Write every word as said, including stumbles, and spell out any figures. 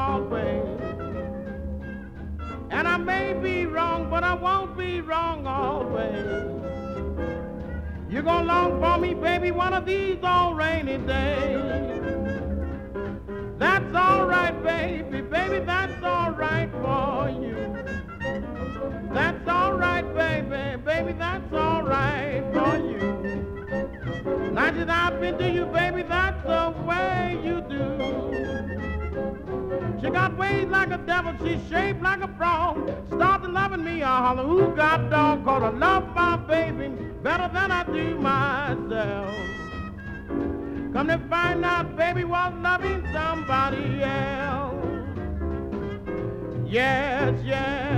always. And I may be wrong, but I won't be wrong always. You're gonna long for me, baby, one of these old rainy days. That's all right, baby, baby, that's all right for you. That's all right, baby, baby, that's all right for you. Now that I've been to you, baby, that's the way you do. She got ways like a devil, she's shaped like a frog. Started loving me, I holler, who got dog? Cause I love my baby better than I do myself. Come to find out, baby was loving somebody else. Yes, yes.